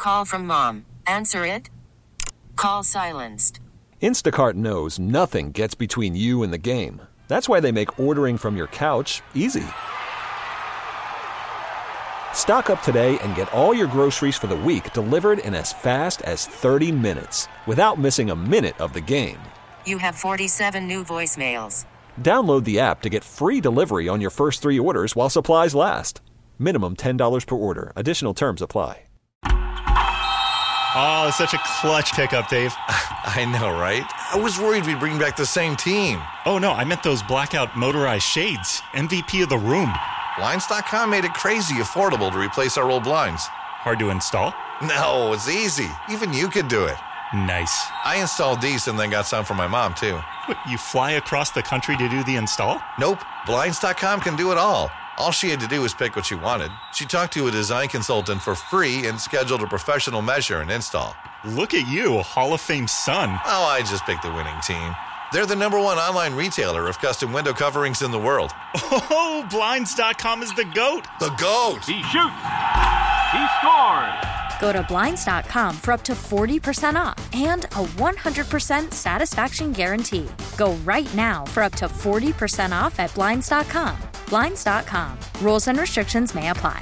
Call from mom. Answer it. Call silenced. Instacart knows nothing gets between you and the game. That's why they make ordering from your couch easy. Stock up today and get all your groceries for the week delivered in as fast as 30 minutes without missing a minute of the game. You have 47 new voicemails. Download the app to get free delivery on your first 3 orders while supplies last. Minimum $10 per order. Additional terms apply. Oh, such a clutch pickup, Dave. I know, right? I was worried we'd bring back the same team. Oh, no, I meant those blackout motorized shades. MVP of the room. Blinds.com made it crazy affordable to replace our old blinds. Hard to install? No, it's easy. Even you could do it. Nice. I installed these and then got some for my mom, too. What, you fly across the country to do the install? Nope. Blinds.com can do it all. All she had to do was pick what she wanted. She talked to a design consultant for free and scheduled a professional measure and install. Look at you, Hall of Fame son. Oh, I just picked the winning team. They're the #1 online retailer of custom window coverings in the world. Oh, Blinds.com is the GOAT. The GOAT! He shoots. He scores. Go to Blinds.com for up to 40% off and a 100% satisfaction guarantee. Go right now for up to 40% off at Blinds.com. Blinds.com. Rules and restrictions may apply.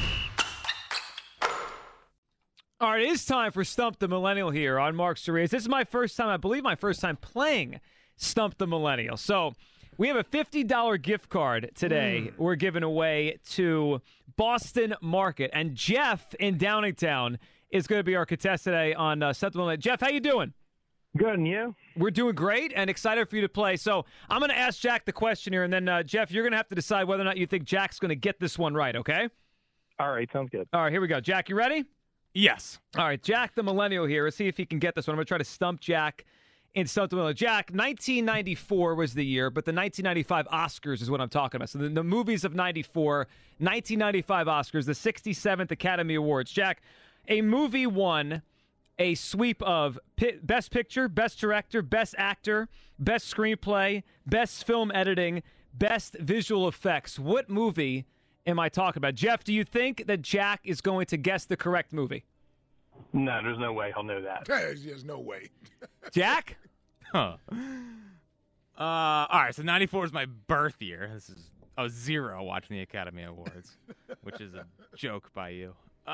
All right, it is time for Stump the Millennial here on Mark Cerez. This is my first time, I believe my first time playing Stump the Millennial. So we have a $50 gift card today we're giving away to Boston Market. And Jeff in Downingtown is going to be our contestant today on Stump the Millennial. Jeff, how you doing? Good, and you? We're doing great and excited for you to play. So I'm going to ask Jack the question here, and then, Jeff, you're going to have to decide whether or not you think Jack's going to get this one right, okay? All right, sounds good. All right, here we go. Jack, you ready? Yes. All right, Jack the Millennial here. Let's see if he can get this one. I'm going to try to stump Jack in Stump the Millennial. Jack, 1994 was the year, but the 1995 Oscars is what I'm talking about. So the movies of 94, 1995 Oscars, the 67th Academy Awards. Jack, a movie won a sweep of Best Picture, Best Director, Best Actor, Best Screenplay, Best Film Editing, Best Visual Effects. What movie am I talking about? Jeff, do you think that Jack is going to guess the correct movie? No, there's no way he'll know that. There's no way. Jack? Huh. All right, so 94 is my birth year. I was 0 watching the Academy Awards, which is a joke by you.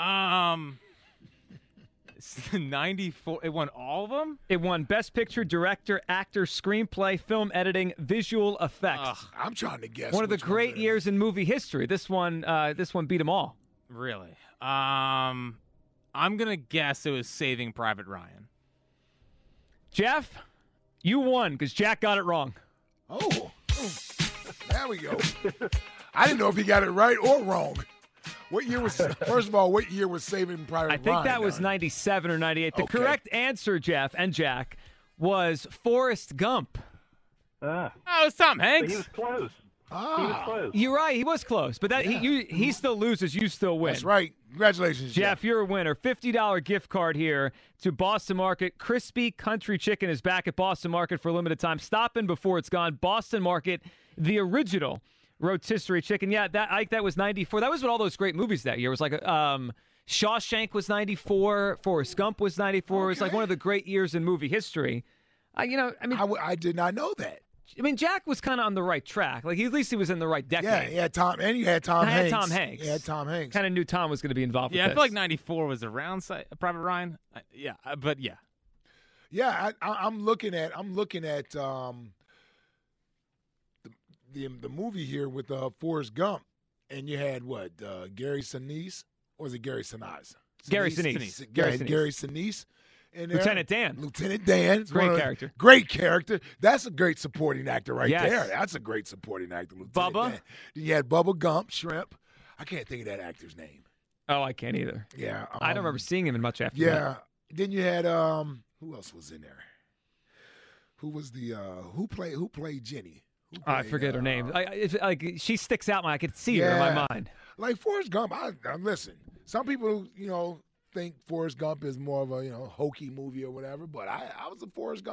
94, it won all of them? It won Best Picture, Director, Actor, Screenplay, Film Editing, Visual Effects. Ugh, I'm trying to guess. One of the great years in movie history. This one beat them all. Really? I'm going to guess it was Saving Private Ryan. Jeff, you won because Jack got it wrong. Oh, there we go. I didn't know if he got it right or wrong. What year was Saving Private Ryan? I think that was 97 or 98. The correct answer, Jeff and Jack, was Forrest Gump. Oh, it's Tom Hanks. But he was close. He was close. You're right. He was close. But he still loses. You still win. That's right. Congratulations, Jeff. You're a winner. $50 gift card here to Boston Market. Crispy Country Chicken is back at Boston Market for a limited time. Stop in before it's gone. Boston Market, the original rotisserie chicken. Yeah, that was 94. That was what all those great movies that year. It was like Shawshank was 94. Forrest Gump was 94. It was like one of the great years in movie history. I did not know that. I mean, Jack was kind of on the right track. Like, at least he was in the right decade. Yeah, he had Tom, and you had Tom Hanks. Tom Hanks. You had Tom Hanks. Kind of knew Tom was going to be involved with this. Yeah, I feel like 94 was around Private Ryan. But yeah. Yeah, I'm looking at the movie here with Forrest Gump, and you had what? Gary Sinise? Or was it Gary Sinise? Gary Sinise. Gary Sinise. Lieutenant Dan. Great character. Great character. That's a great supporting actor right Yes. there. That's a great supporting actor. Lieutenant Bubba. Dan. Then you had Bubba Gump, Shrimp. I can't think of that actor's name. Oh, I can't either. Yeah. I don't remember seeing him in much after that. Yeah. Then you had who else was in there? Who was the who played Jenny? I forget her name. She sticks out. I could see her in my mind. Like Forrest Gump. I listen. Some people, think Forrest Gump is more of a hokey movie or whatever, but I was a Forrest Gump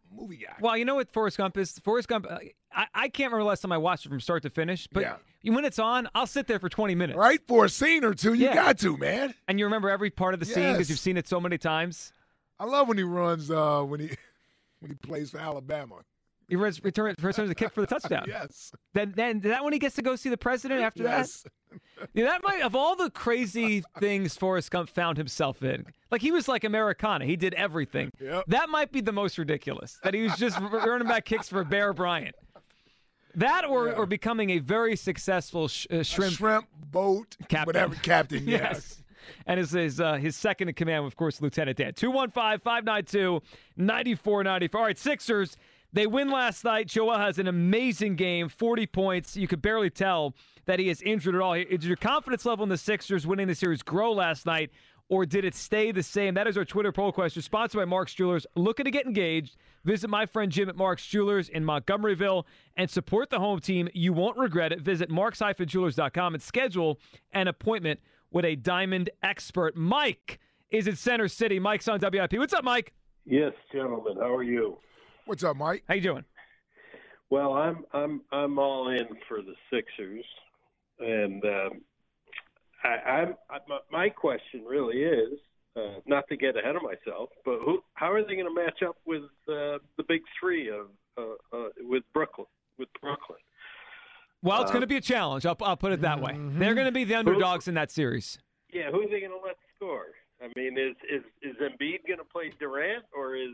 movie guy. Well, you know what Forrest Gump is? Forrest Gump, I can't remember the last time I watched it from start to finish, but when it's on, I'll sit there for 20 minutes. Right? For a scene or two, you got to, man. And you remember every part of the scene because you've seen it so many times. I love when he runs, when he plays for Alabama. He returns the kick for the touchdown. Yes. Then that when he gets to go see the president after that? Yeah, that might, of all the crazy things Forrest Gump found himself in, like he was like Americana. He did everything. Yep. That might be the most ridiculous, that he was just running back kicks for Bear Bryant. That or becoming a very successful shrimp boat captain. Whatever captain, yes. And his second in command, of course, Lieutenant Dan. 215-592-9494. All right, Sixers. They win last night. Joel has an amazing game, 40 points. You could barely tell that he is injured at all. Did your confidence level in the Sixers winning the series grow last night, or did it stay the same? That is our Twitter poll question, sponsored by Mark's Jewelers. Looking to get engaged? Visit my friend Jim at Mark's Jewelers in Montgomeryville and support the home team. You won't regret it. Visit marks-jewelers.com and schedule an appointment with a diamond expert. Mike is in Center City. Mike's on WIP. What's up, Mike? Yes, gentlemen. How are you? What's up, Mike? How you doing? Well, I'm all in for the Sixers, and my question really is not to get ahead of myself, but how are they going to match up with the big three with Brooklyn? Well, it's going to be a challenge. I'll put it that way. They're going to be the underdogs in that series. Yeah, who are they going to let score? I mean, is Embiid going to play Durant, or is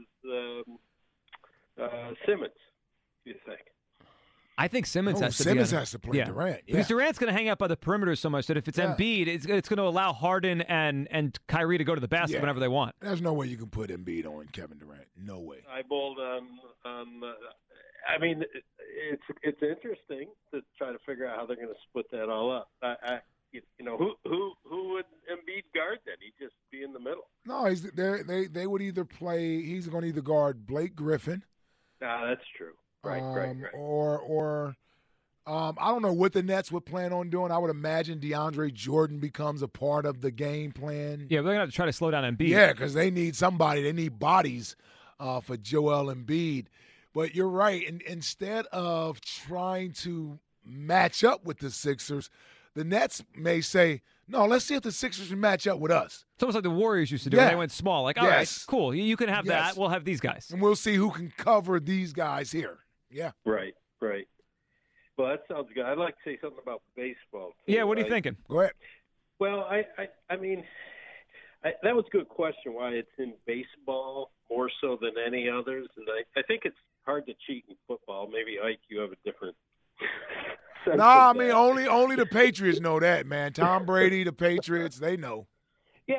Simmons, do you think? I think Simmons has to play Durant. Yeah. Because Durant's going to hang out by the perimeter so much that if it's Embiid, it's going to allow Harden and Kyrie to go to the basket whenever they want. There's no way you can put Embiid on Kevin Durant. No way. I bowled on I mean, it's interesting to try to figure out how they're going to split that all up. Who would Embiid guard then? He'd just be in the middle. No, they would either play. He's going to either guard Blake Griffin. That's true. Right. Or I don't know what the Nets would plan on doing. I would imagine DeAndre Jordan becomes a part of the game plan. Yeah, they're going to have to try to slow down Embiid. Yeah, because they need somebody. They need bodies for Joel Embiid. But you're right. And instead of trying to match up with the Sixers, the Nets may say, no, let's see if the Sixers can match up with us. It's almost like the Warriors used to do when they went small. Like, all right, cool. You can have that. We'll have these guys. And we'll see who can cover these guys here. Yeah. Right. Well, that sounds good. I'd like to say something about baseball, too. Yeah, what are you thinking? Go ahead. Well, I mean, that was a good question, why it's in baseball more so than any others. And I think it's hard to cheat in football. Maybe, Ike, you have a different sense. No, I mean, only the Patriots know that, man. Tom Brady, the Patriots, they know. Yeah,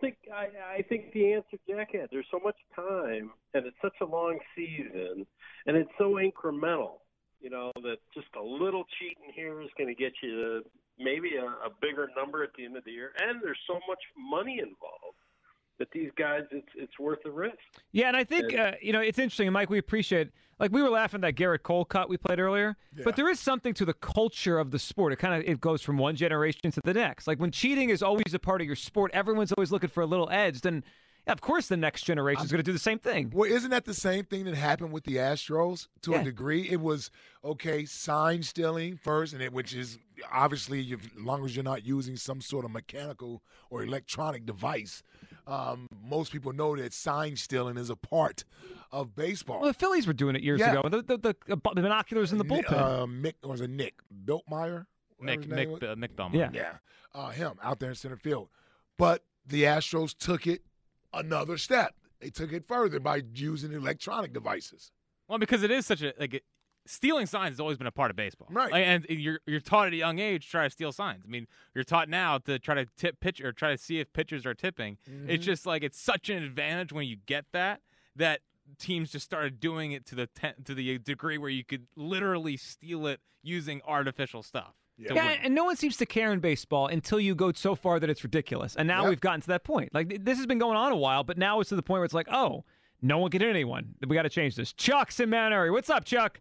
I think the answer Jack had, there's so much time, and it's such a long season, and it's so incremental, that just a little cheating here is going to get you to maybe a bigger number at the end of the year. And there's so much money involved that these guys, it's worth the risk. Yeah, and I think, it's interesting. And Mike, we appreciate, like we were laughing at that Garrett Cole cut we played earlier, but there is something to the culture of the sport. It goes from one generation to the next. Like when cheating is always a part of your sport, everyone's always looking for a little edge, then of course the next generation is going to do the same thing. Well, isn't that the same thing that happened with the Astros to a degree? It was, sign stealing first, which is obviously, as long as you're not using some sort of mechanical or electronic device, most people know that sign stealing is a part of baseball. Well, the Phillies were doing it years ago. The binoculars in the bullpen. Nick Biltmeier? Mick Belmont. Yeah. Him out there in center field. But the Astros took it another step. They took it further by using electronic devices. Well, because it is such stealing signs has always been a part of baseball, right? And you're taught at a young age to try to steal signs. I mean, you're taught now to try to tip pitch or try to see if pitchers are tipping. Mm-hmm. It's just like it's such an advantage when you get that teams just started doing it to the degree where you could literally steal it using artificial stuff. Yeah, and no one seems to care in baseball until you go so far that it's ridiculous. And now we've gotten to that point. Like, this has been going on a while, but now it's to the point where it's like, oh, no one can hit anyone. We got to change this. Chuck's in Mount Airy. What's up, Chuck?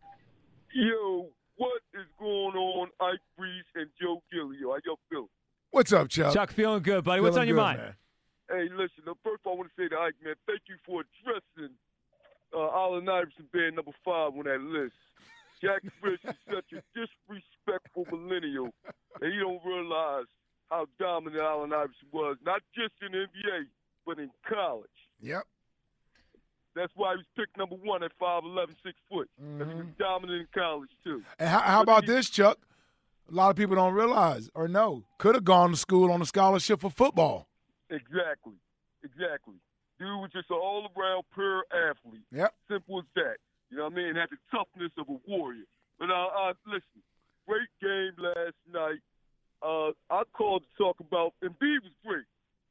Yo, what is going on, Ike Reese and Joe Giglio? How y'all feeling? What's up, Chuck? Chuck, feeling good, buddy. What's on your mind? Man. Hey, listen, first of all, I want to say to Ike, man, thank you for addressing Allen Iverson being number 5 on that list. Jack Fish is such a disrespectful millennial that he don't realize how dominant Allen Iverson was, not just in the NBA, but in college. Yep. That's why he was picked number 1 at 5'11", 6 foot. Because he was dominant in college, too. And how about this, Chuck? A lot of people don't realize or know. Could have gone to school on a scholarship for football. Exactly. Dude was just an all-around pure athlete. Yep. Simple as that. You know what I mean? Had the toughness of a warrior. But listen, great game last night. I called to talk about, and B was great.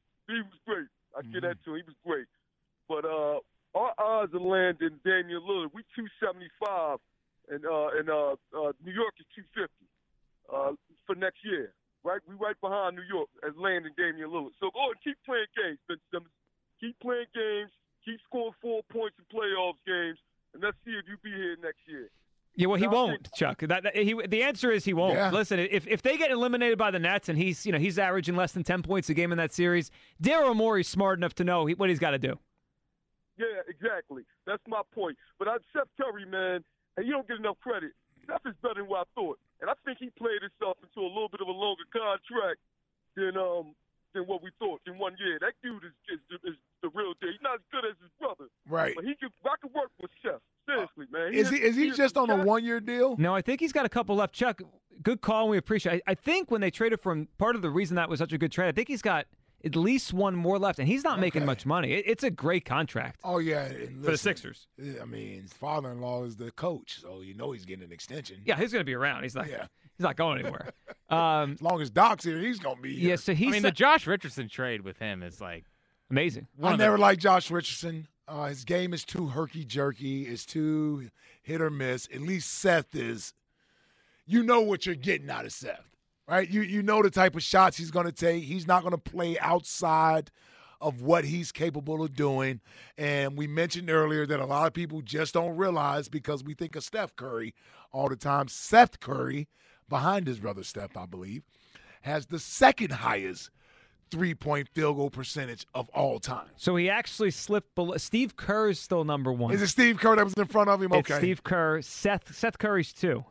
I get that to him. He was great. But our odds of landing Damian Lillard, we 275, and New York is 250 for next year. Right? We right behind New York as landing Damian Lillard. So go and keep playing games, Ben Simmons. Keep playing games. Keep scoring 4 points in playoffs games, and let's see if you be here next year. Yeah, well, he won't, Chuck. The answer is he won't. Yeah. Listen, if they get eliminated by the Nets and he's averaging less than 10 points a game in that series, Daryl Morey's smart enough to know what he's got to do. Yeah, exactly. That's my point. But Seth Curry, man, and you don't get enough credit. Steph is better than what I thought, and I think he played himself into a little bit of a longer contract than what we thought in 1 year. That dude is the real deal. He's not as good as his brother, Right. but I could work with Steph. Seriously, man. Is he just on a 1-year deal? No, I think he's got a couple left. Chuck, good call, and we appreciate it. I think when they traded for him, part of the reason that was such a good trade, I think he's got at least one more left, and he's not making much money. It's a great contract. Oh, yeah. And for the listen, Sixers. I mean, his father-in-law is the coach, so you know he's getting an extension. Yeah, he's going to be around. He's not going anywhere. As long as Doc's here, he's going to be here. Yeah, so the Josh Richardson trade with him is like amazing. I never liked Josh Richardson. His game is too herky-jerky. It's too hit or miss. At least Seth is – you know what you're getting out of Seth, right? You know the type of shots he's going to take. He's not going to play outside of what he's capable of doing. And we mentioned earlier that a lot of people just don't realize because we think of Steph Curry all the time. Seth Curry, behind his brother Steph, I believe, has the second highest three-point field goal percentage of all time. So he actually slipped below. Steve Kerr is still number 1. Is it Steve Kerr that was in front of him? It's Okay. Steve Kerr. Seth Curry's 2.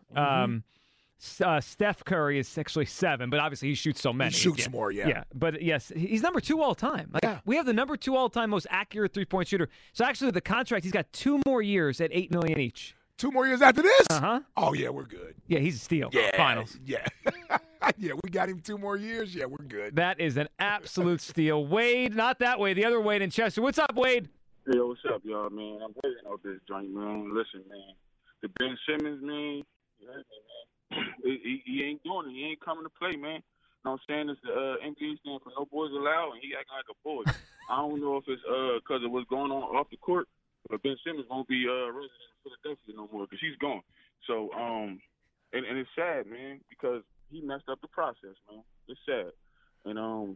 Steph Curry is actually 7, but obviously he shoots so many. He shoots more, yeah. Yeah, but yes, he's number 2 all time. We have the number 2 all time most accurate three-point shooter. So actually the contract, he's got 2 more years at $8 million each. 2 more years after this? Uh-huh. Oh, yeah, we're good. Yeah, he's a steal. Yeah. Finals. Yeah. Yeah, we got him 2 more years. Yeah, we're good. That is an absolute steal. Wade, not that Wade, the other Wade in Chester. What's up, Wade? Hey, what's up, y'all, man? I'm waiting on this joint, man. Listen, man, the Ben Simmons, man, you heard me, man. He ain't doing it. He ain't coming to play, man. You know what I'm saying? It's the NBA stand for no boys allowed, and he acting like a boy. I don't know if it's because of what's going on off the court, but Ben Simmons won't be resident in Philadelphia no more because he's gone. So, and it's sad, man, because he messed up the process, man. It's sad. And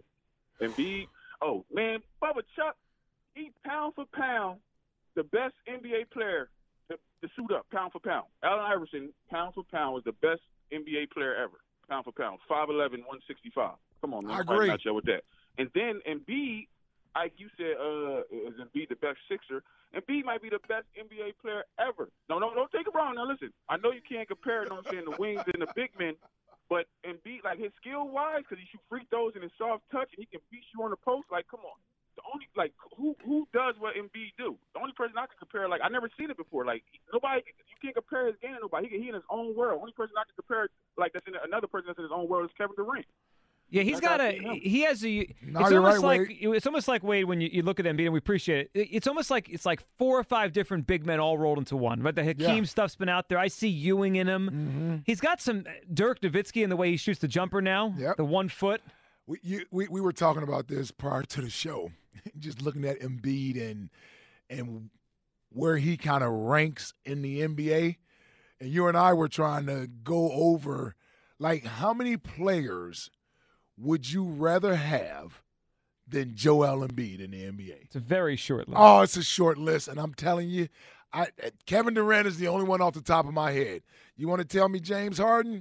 B, oh, man, Bubba Chuck, he pound for pound the best NBA player to suit up, pound for pound. Allen Iverson, pound for pound, was the best NBA player ever, pound for pound, 5'11", 165. Come on, man. I agree. Not with that. And then Embiid, like you said, is Embiid the best Sixer? Embiid might be the best NBA player ever. No, don't take it wrong. Now, listen, I know you can't compare, you know what I'm saying, the wings and the big men, but Embiid, like his skill-wise, because he shoot free throws and his soft touch, and he can beat you on the post, like, come on. The only, like, who does what Embiid do? The only person I can compare, like, I never seen it before. Like, nobody, you can't compare his game to nobody. He in his own world. Only person I can compare, like, that's in another person that's in his own world is Kevin Durant. Yeah, he's got a. He has a. No, it's you're almost right, like Wade. it's almost like Wade when you look at Embiid, and we appreciate it. It's almost like 4 or 5 different big men all rolled into one. Right, the Hakeem stuff's been out there. I see Ewing in him. Mm-hmm. He's got some Dirk Nowitzki in the way he shoots the jumper now. Yep. The 1 foot. We were talking about this prior to the show, just looking at Embiid and where he kind of ranks in the NBA. And you and I were trying to go over, like, how many players would you rather have than Joel Embiid in the NBA? It's a very short list. Oh, it's a short list, and I'm telling you, Kevin Durant is the only one off the top of my head. You want to tell me James Harden?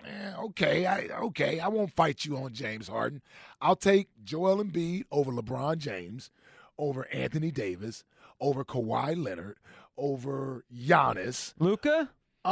Okay, I won't fight you on James Harden. I'll take Joel Embiid over LeBron James, over Anthony Davis, over Kawhi Leonard, over Giannis. Luka?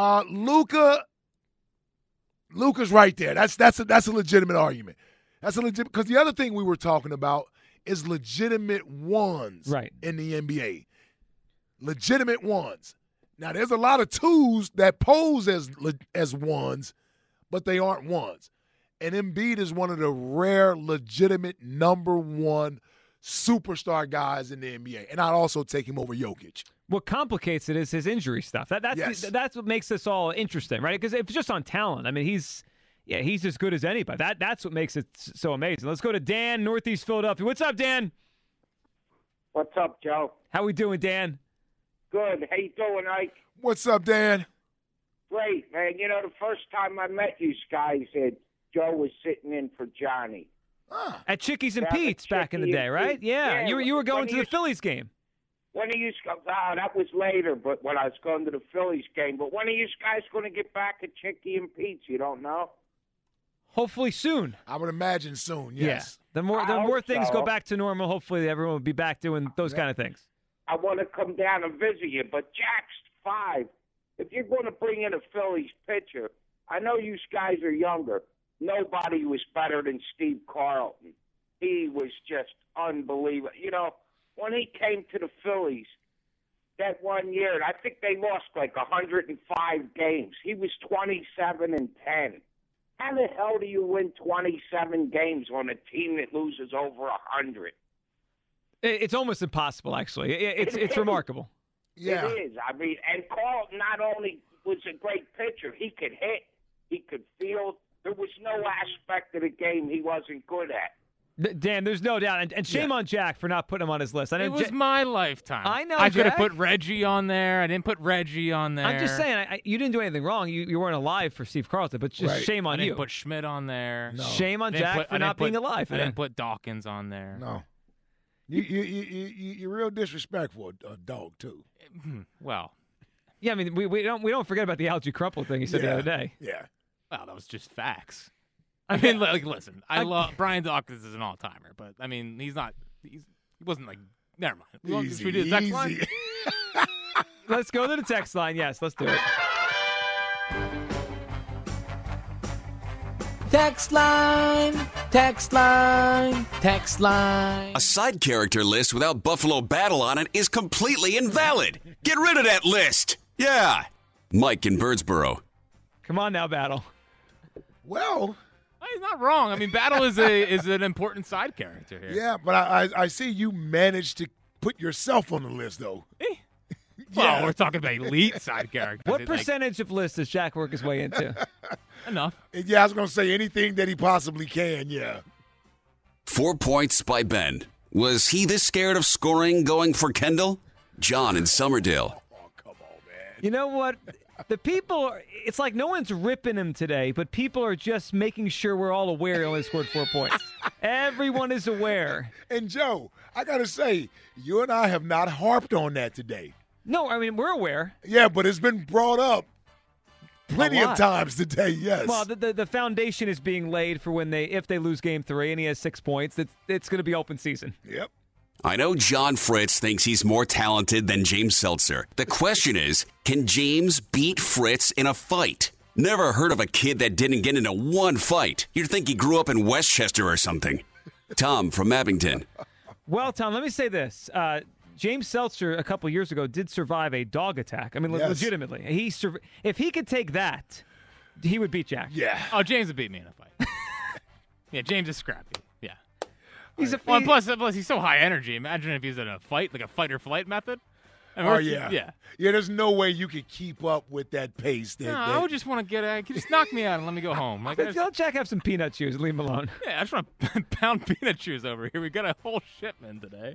Luka's right there. That's a legitimate argument. That's a legitimate, because the other thing we were talking about is legitimate ones in the NBA. Legitimate ones. Now, there's a lot of twos that pose as ones, but they aren't ones. And Embiid is one of the rare, legitimate number one superstar guys in the NBA. And I'd also take him over Jokic. What complicates it is his injury stuff. That's what makes this all interesting, right? Because if it's just on talent, I mean, he's as good as anybody. That's what makes it so amazing. Let's go to Dan, Northeast Philadelphia. What's up, Dan? What's up, Joe? How we doing, Dan? Good. How you doing, Ike? What's up, Dan? Great, man. You know, the first time I met you guys, Joe was sitting in for Johnny. At Chickies and Pete's back in the day, right? Yeah. You were going to the Phillies game. When are you that was later, but when I was going to the Phillies game. But when are you guys going to get back at Chickie and Pete's? You don't know? Hopefully soon. I would imagine soon, yes. Yeah. The more things go back to normal, hopefully everyone will be back doing those kind of things. I want to come down and visit you, but Jack's 5. If you're going to bring in a Phillies pitcher, I know you guys are younger. Nobody was better than Steve Carlton. He was just unbelievable. You know, when he came to the Phillies that one year, I think they lost like 105 games. He was 27-10. How the hell do you win 27 games on a team that loses over 100? It's almost impossible, actually. It's remarkable. Yeah. It is. I mean, and Carlton not only was a great pitcher, he could hit, he could field. There was no aspect of the game he wasn't good at. Dan, there's no doubt. And shame on Jack for not putting him on his list. It was my lifetime. I know, I could have Jack. put Reggie on there. I didn't put Reggie on there. I'm just saying, you didn't do anything wrong. You weren't alive for Steve Carlton, but just shame on I you. didn't put Schmidt on there. No. Shame on Jack for not being alive. I didn't put Dawkins on there. No. You're real disrespectful, dog, too. Well. Yeah, I mean, we don't forget about the Algie Crumple thing you said the other day. Yeah. Well, that was just facts. I mean, like, listen, I love Brian Dawkins is an all-timer, but I mean, he wasn't like. Never mind. Should we do the text line? Let's go to the text line. Yes, let's do it. Text line, text line, text line. A side character list without Buffalo Battle on it is completely invalid. Get rid of that list. Yeah. Mike in Birdsboro. Come on now, Battle. Well, he's not wrong. I mean, Battle is an important side character here. Yeah, but I see you managed to put yourself on the list, though. Well, we're talking about elite side characters. What percentage of lists does Jack work his way into? Enough. Yeah, I was going to say anything that he possibly can, yeah. 4 points by Ben. Was he this scared of scoring going for Kendall? John in Summerdale. Oh, come on, man. You know what? The people, it's like no one's ripping him today, but people are just making sure we're all aware he only scored 4 points. Everyone is aware. And, Joe, I got to say, you and I have not harped on that today. No, I mean, we're aware. Yeah, but it's been brought up plenty of times today, yes. Well, the foundation is being laid for if they lose Game 3 and he has 6 points, it's going to be open season. Yep. I know John Fritz thinks he's more talented than James Seltzer. The question is, can James beat Fritz in a fight? Never heard of a kid that didn't get into one fight. You'd think he grew up in Westchester or something. Tom from Abington. Well, Tom, let me say this. James Seltzer, a couple years ago, did survive a dog attack. I mean, legitimately. If he could take that, he would beat Jack. Yeah. Oh, James would beat me in a fight. Yeah, James is scrappy. Yeah. Plus, he's so high energy. Imagine if he's in a fight, like a fight or flight method. I mean, Yeah, there's no way you could keep up with that pace. I would just want to just knock me out and let me go home. Like, let Jack have some peanut chews and leave him alone. Yeah, I just want to pound peanut chews over here. We got a whole shipment today.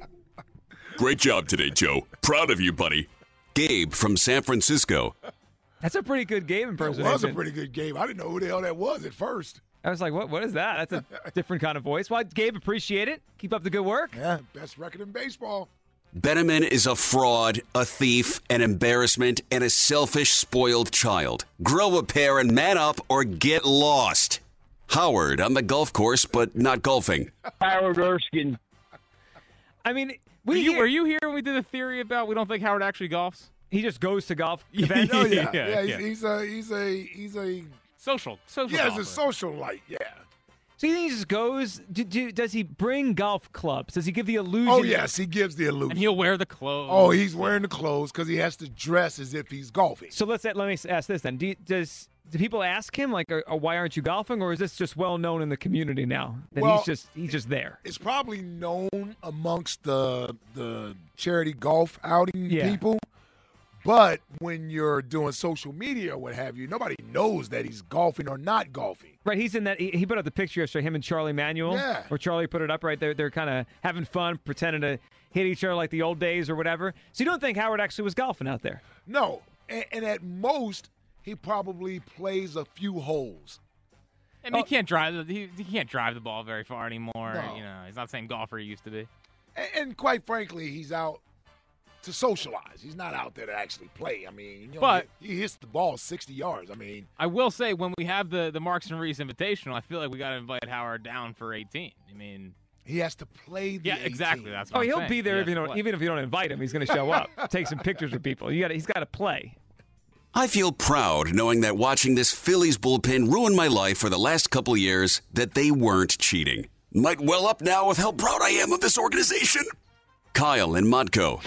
Great job today, Joe. Proud of you, buddy. Gabe from San Francisco. That's a pretty good game impersonation. That was a pretty good game. I didn't know who the hell that was at first. I was like, what is that? That's a different kind of voice. Well, Gabe, appreciate it. Keep up the good work. Yeah, best record in baseball. Benjamin is a fraud, a thief, an embarrassment, and a selfish, spoiled child. Grow a pair and man up or get lost. Howard on the golf course, but not golfing. Howard Erskine. I mean, were you here when we did a theory about we don't think Howard actually golfs? He just goes to golf events. Oh yeah. He's a social. Yeah, golfer. he's a social light. Yeah. So you think he just goes? Does he bring golf clubs? Does he give the illusion? Oh yes, he gives the illusion. And he'll wear the clothes. Oh, he's wearing the clothes because he has to dress as if he's golfing. So let me ask this then: Do people ask him like, "Why aren't you golfing?" Or is this just well known in the community now that he's just there? It's probably known amongst the charity golf outing people. But when you're doing social media or what have you, nobody knows that he's golfing or not golfing. Right, he's in that. He put up the picture yesterday, him and Charlie Manuel. Yeah. Or Charlie put it up right there. They're kind of having fun, pretending to hit each other like the old days or whatever. So you don't think Howard actually was golfing out there? No, and at most he probably plays a few holes. I mean, he can't drive. He can't drive the ball very far anymore. No. You know, he's not the same golfer he used to be. And quite frankly, he's out to socialize. He's not out there to actually play. I mean, but he hits the ball 60 yards. I mean, I will say when we have the Marks and Reese Invitational, I feel like we got to invite Howard down for 18. I mean, he has to play the 18. Exactly. That's what I'm he'll saying. be there even if you don't invite him. He's going to show up, take some pictures with people. He's got to play. I feel proud knowing that watching this Phillies bullpen ruin my life for the last couple years, that they weren't cheating. Might well up now with how proud I am of this organization. Kyle and Modco.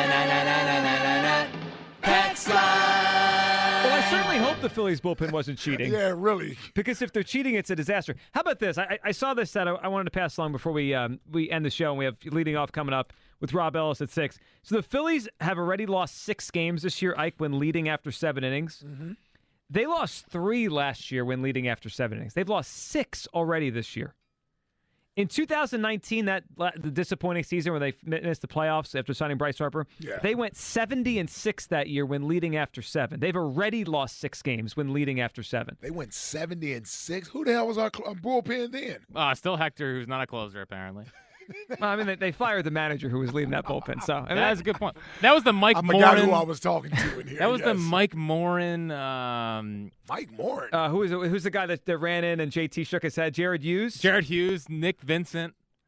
Well, I certainly hope the Phillies bullpen wasn't cheating. Yeah, really. Because if they're cheating, it's a disaster. How about this? I saw this that I wanted to pass along before we end the show, and we have leading off coming up with Rob Ellis at 6. So the Phillies have already lost 6 games this year, Ike, when leading after 7 innings. Mm-hmm. They lost 3 last year when leading after 7 innings. They've lost 6 already this year. In 2019, the disappointing season where they missed the playoffs after signing Bryce Harper, they went 70-6 that year when leading after 7. They've already lost 6 games when leading after 7. They went 70-6. Who the hell was our bullpen then? Still Hector, who's not a closer apparently. Well, I mean, they fired the manager who was leading that bullpen. So I mean, that's a good point. That was the Mike Morin. I forgot who I was talking to in here. That was the Mike Morin. Mike Morin. Who's the guy that ran in and JT shook his head? Jared Hughes. Nick Vincent.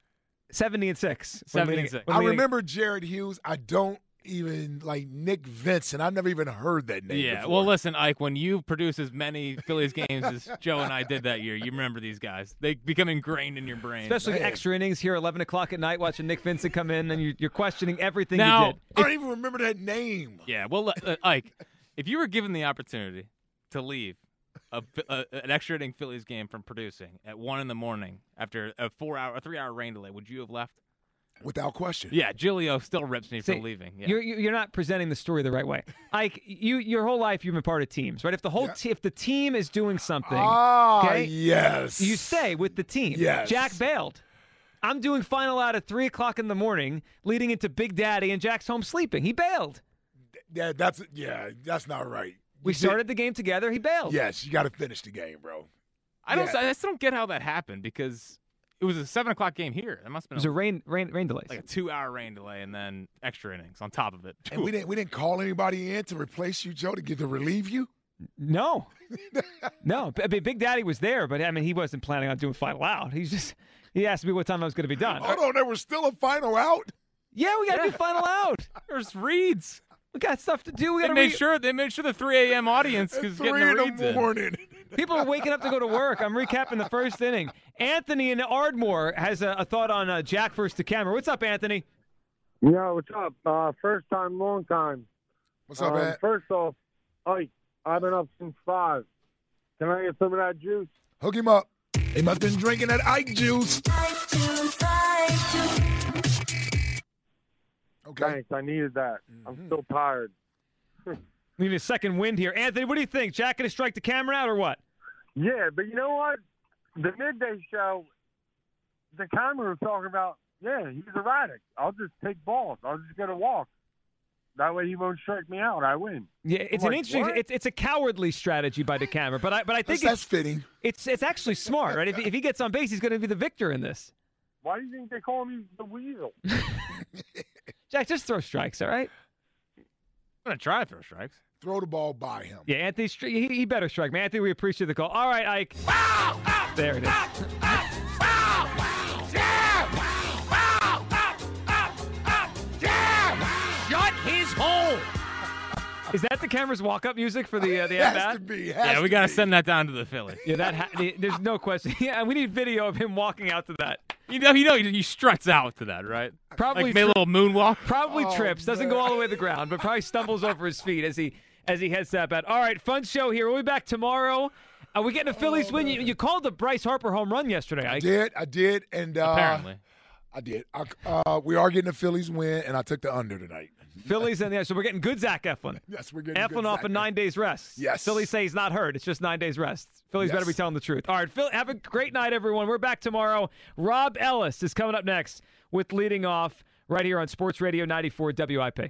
70-6. 70-6. I remember Jared Hughes. I don't even like Nick Vincent. I've never even heard that name. Yeah. before. Well, listen, Ike. When you produce as many Phillies games as Joe and I did that year, you remember these guys. They become ingrained in your brain. Especially extra innings here, 11 o'clock at night, watching Nick Vincent come in, and you're questioning everything now, you did. I don't even remember that name. Yeah. Well, Ike, if you were given the opportunity to leave an extra inning Phillies game from producing at 1 a.m. after a 3-hour rain delay, would you have left? Without question. Yeah, Giulio still rips me for leaving. Yeah. You're not presenting the story the right way. Ike, your whole life you've been part of teams, right? If the whole if the team is doing something, yes, you stay with the team. Yes. Jack bailed. I'm doing final out at 3 o'clock in the morning, leading into Big Daddy, and Jack's home sleeping. He bailed. Yeah, that's not right. We started the game together. He bailed. Yes, you got to finish the game, bro. I still don't get how that happened because it was a 7 o'clock game here. It must have been a rain delay, like a 2-hour rain delay, and then extra innings on top of it. And we didn't call anybody in to replace you, Joe, to relieve you. No. I mean, Big Daddy was there, but I mean, he wasn't planning on doing final out. He asked me what time I was going to be done. Hold on, there was still a final out. Yeah, we got to do final out. There's reads. We got stuff to do. They made sure the 3 a.m. audience is getting the reads in the morning. People are waking up to go to work. I'm recapping the first inning. Anthony in Ardmore has a thought on Jack versus DeCamera. What's up, Anthony? Yo, what's up? First time, long time. What's up, man? First off, Ike, I've been up since 5. Can I get some of that juice? Hook him up. He must have been drinking that Ike juice. Okay. Thanks, I needed that. I'm still tired. We need a second wind here. Anthony, what do you think? Jack going to strike the camera out or what? Yeah, but you know what? The midday show, the camera was talking about, he's erratic. I'll just take balls. I'll just get a walk. That way he won't strike me out. I win. Yeah, it's an interesting. It's a cowardly strategy by DeCamera, but I think that's fitting. It's actually smart, right? If he gets on base, he's going to be the victor in this. Why do you think they call me the Weasel? Jack, just throw strikes, all right? I'm going to try to throw strikes. Throw the ball by him. Yeah, Anthony, he better strike. Man, Anthony, we appreciate the call. All right, Ike. There it is. He's home. Is that the camera's walk-up music for the Has at-bat? to be. Yeah, we got to send that down to the Philly. Yeah, there's no question. Yeah, we need video of him walking out to that. You know, he struts out to that, right? Probably like made a little moonwalk. Probably trips, doesn't go all the way to the ground, but probably stumbles over his feet as he heads to that bat. All right, fun show here. We'll be back tomorrow. Are we getting a Phillies win? You called the Bryce Harper home run yesterday. I did, and apparently I did. We are getting a Phillies win, and I took the under tonight. Phillies so we're getting good Zach Eflin. Yes, we're getting Eflin good off Zach of 9 days rest. Yes. Phillies say he's not hurt. It's just 9 days rest. Phillies better be telling the truth. All right, Phil, have a great night, everyone. We're back tomorrow. Rob Ellis is coming up next with Leading Off right here on Sports Radio 94 WIP.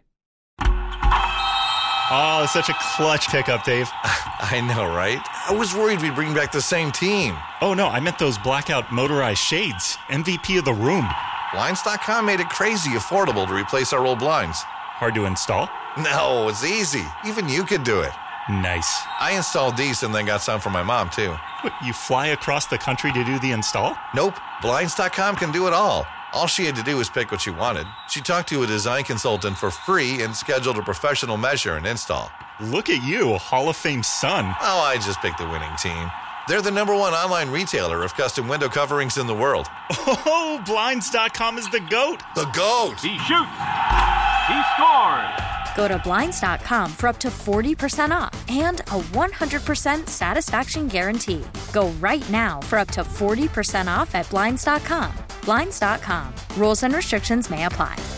Oh, it's such a clutch pickup, Dave. I know, right? I was worried we'd bring back the same team. Oh, no, I meant those blackout motorized shades. MVP of the room. Blinds.com made it crazy affordable to replace our old blinds. Hard to install? No, it's easy. Even you could do it. Nice. I installed these and then got some for my mom, too. What, you fly across the country to do the install? Nope. Blinds.com can do it all. All she had to do was pick what she wanted. She talked to a design consultant for free and scheduled a professional measure and install. Look at you, Hall of Fame son. Oh, I just picked the winning team. They're the #1 online retailer of custom window coverings in the world. Oh, Blinds.com is the GOAT. The GOAT! He shoots. He scores. Go to Blinds.com for up to 40% off and a 100% satisfaction guarantee. Go right now for up to 40% off at Blinds.com. Blinds.com. Rules and restrictions may apply.